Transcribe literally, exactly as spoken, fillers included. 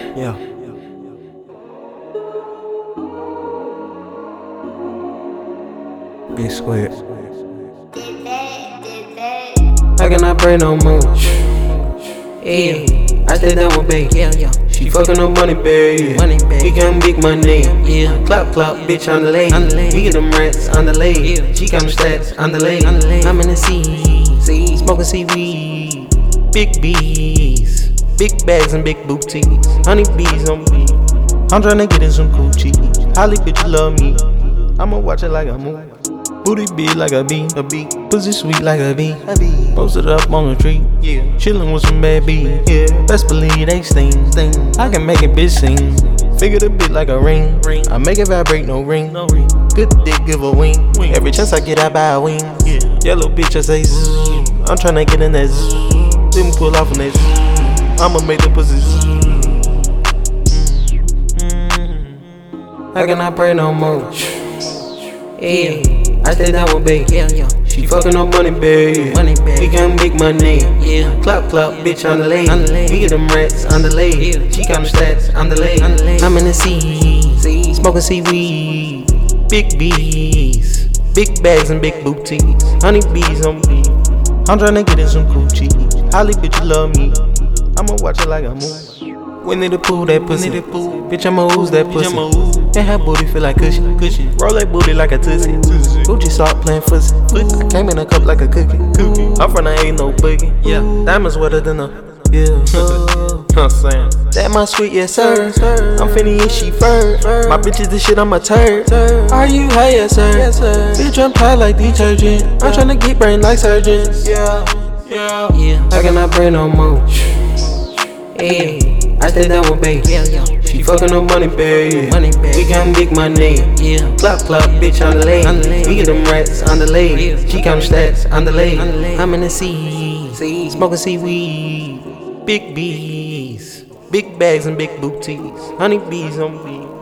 Yeah. Big square. How can I pray no more? Yeah, I stay down with babe. Yeah, yeah. She fucking up money, babe. Money, babe. We got big money. Yeah. Clap, clap, bitch on the lay. We get them rats on the lay. Yeah. She got them stats on the lay. I'm in the sea, smoking seaweed. Big bees, big bags and big booties. Honey bees on me. I'm tryna get in some Gucci. Holly, bitch, you love me. I'ma watch it like a movie. Booty big like a bee, a bee. Pussy sweet like a bee, a bee. Posted up on a tree, yeah. Chillin' with some bad bees, yeah. Best believe they sting, sting. I can make a bitch sing. Figure the bit like a ring, ring. I make it vibrate, no ring, no ring. Good dick, give a wing, wing. Every chance I get, I buy a wing, yeah. Yellow bitch, I say zzz. I'm tryna get in that zzz. Then pull off on that zzz. I'ma make the pussy zzz. Mm-hmm. How can I pray no more? Yeah. I stay down with babe. Yeah, yeah. She fucking up money, babe. Money, babe. We got big money. Yeah. Clap, clap, bitch on the lay. We get them rats on the lay. Yeah. She got them stats on the lay. I'm in the sea, smoking seaweed. Big bees, big bags and big booties. Honey bees on me. I'm tryna get in some Gucci. Holly, bitch, you love me. I'ma watch it like a movie. Winnie the Pooh, that pussy. Bitch, I'ma ooze that pussy. And her booty feel like cushion. cushion. Roll that booty like a tussie. Gucci start playing fussy. I came in a cup like a cookie. I'm from the ain't no boogie. Yeah, diamonds wetter than a. Yeah, I'm saying that my sweet, yes sir. I'm finna eat she fur. My bitch is the shit, I'm a turd. Are you high, yes sir? Bitch, I'm tired like detergent. I'm tryna get brain like surgeons. Yeah, yeah, yeah. How can I pray no more? Yeah. I stay down with babe. Yeah, yeah. She fucking up money, babe. Money, babe. We got big money. Yeah. Clap, clap, bitch on the lay. We get them rats on the lay. Yeah. She got them stats on the lay. I'm in the sea, smoking seaweed. Big bees, big bags and big booties. Honey bees on me.